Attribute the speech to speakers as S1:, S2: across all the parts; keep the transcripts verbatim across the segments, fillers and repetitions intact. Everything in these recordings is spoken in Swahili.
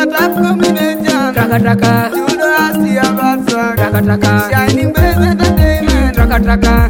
S1: a top combination.
S2: Traka traka,
S1: You know I see a bad swag.
S2: traka traka,
S1: Shining Blaze Entertainment.
S2: traka traka,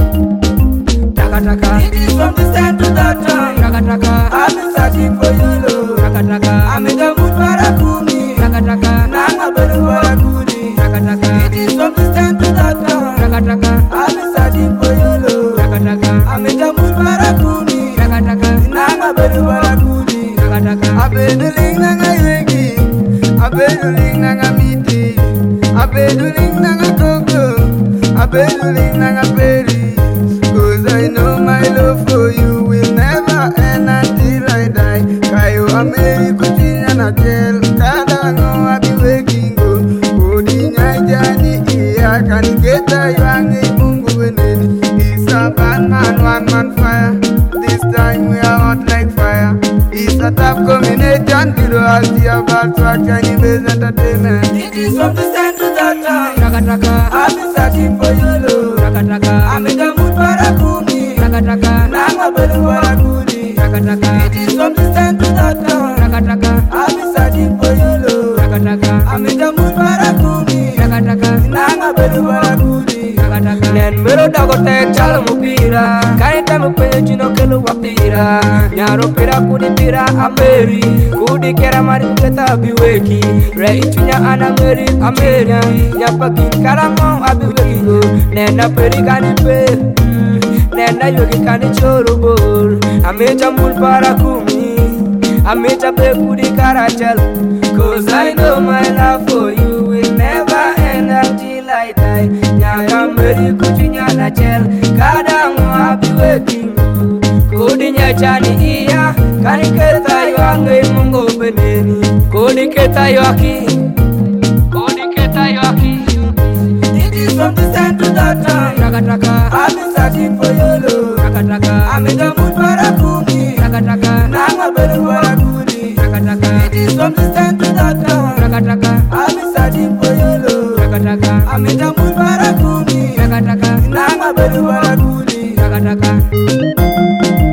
S2: traka traka,
S1: It is from the stand to the top.
S2: traka traka,
S1: I've been searching for you, Lord.
S2: traka traka,
S1: I'm in the mood for a kumi.
S2: traka traka,
S1: Nanga beru for a kuni.
S2: traka traka,
S1: It is from the stand to the top.
S2: traka traka,
S1: I've been searching for you, Lord.
S2: traka traka,
S1: I'm in the mood for a kuni.
S2: traka traka,
S1: Nanga beru for a kuni.
S2: traka traka.
S1: I've been doing nanga yegi. I've been doing nanga miti. I've been doing nanga coco. I've been doing nanga berry. Cause I know my love for you will never end until I die. Kayo ameri kuchinya na tel. Kada ngo abi waking go. Kodi nyajani iya kaniketa yangi mungu weneni. It's a bad man, one man fire. This time we are hot like fire. It's a top combination. Kilo alti about track Shining Blaze Entertainment. It is from the stand to the top.
S2: Traka traka,
S1: I've been searching for you, Lord.
S2: traka traka,
S1: I'm in the mood for a kumi.
S2: traka traka,
S1: Nanga beru for a kuni.
S2: traka traka,
S1: It is from the stand to the top.
S2: traka traka,
S1: I've been searching for you, Lord.
S2: traka traka,
S1: I'm in the mood for a kuni.
S2: traka traka,
S1: Nanga beru for a kuni.
S2: traka traka. Nen mero dago tek chalo mupira, kanita mupenyo chino kelo wapira. Nyaro pira kudi pira ameri, kudi kera mari kuketa biweki. Re ichunya anameri ameri, nyapaki karamo abiweki go. Nena peri kani pe, nena yogi kani choro bor. Amecha mul para kumi, amecha pe kudi karachal. Cause I know my love for you will never end until I die. Nyaka meri kuchinya na chel, kadang api waking. Kodi nyachani iya, kani keta yuangai mungo beneni. Kodi keta yuaki, kodi keta yuaki.
S1: It is from the stand to the top.
S2: Traka traka,
S1: I've been searching for you, Lord.
S2: traka traka,
S1: I'm in the mood for a kumi.
S2: traka traka,
S1: Nanga beru for a kuni.
S2: traka traka,
S1: It is from the stand to the top.
S2: traka traka,
S1: I've been searching for you, Lord.
S2: traka traka,
S1: I'm in the mood for a kuni.
S2: traka traka,
S1: Nanga beru for a kuni.
S2: traka traka.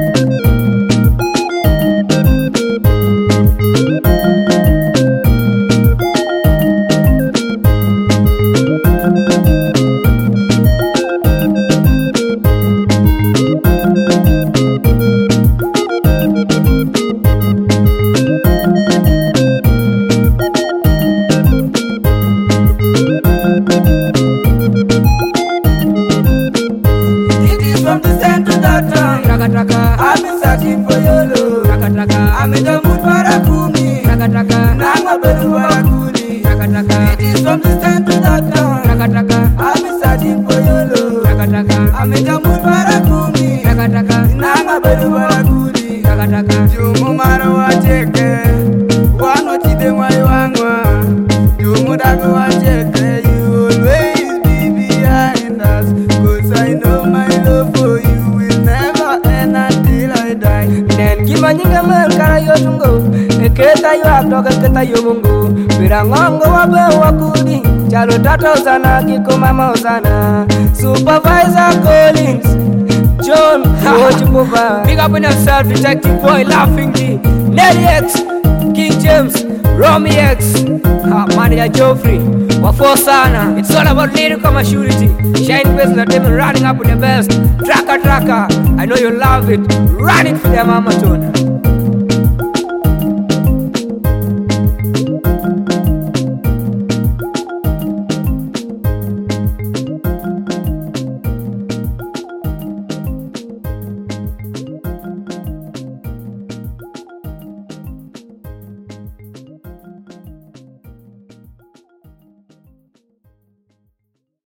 S1: It is from the stand to the top.
S2: Traka traka,
S1: I've been searching for you, Lord.
S2: traka traka,
S1: I'm in the mood for a kuni.
S2: traka traka,
S1: Nanga beru for a kuni.
S2: traka traka,
S1: It is from the stand to the top.
S2: traka traka,
S1: I've been searching for you, Lord.
S2: traka traka,
S1: I'm in the mood for a kuni.
S2: traka traka,
S1: Nanga beru for a kuni.
S2: traka traka.
S1: Jumu maro wa cheke, wano chide wa iwangwa. Jumu dago wa cheke, you always be behind us. Cause I know my love for you will never end until I die.
S2: Nen kima nyinga mer kara yotungo, eketa yo aktoka keta yo mungu. Pirangongo wabe wakudi, chalo tata usana kiko mama usana. Supervisor Collins, John, what you move on? Big up on yourself, Detective Boy, Laughing G, Nelly X, King James, Romy X, ah, Mania Joffrey, Wafo Sana. It's all about lyrical maturity. Shining Blaze Entertainment running up with the best. Tracker, tracker, I know you love it. Run it for them, Mama Tuna.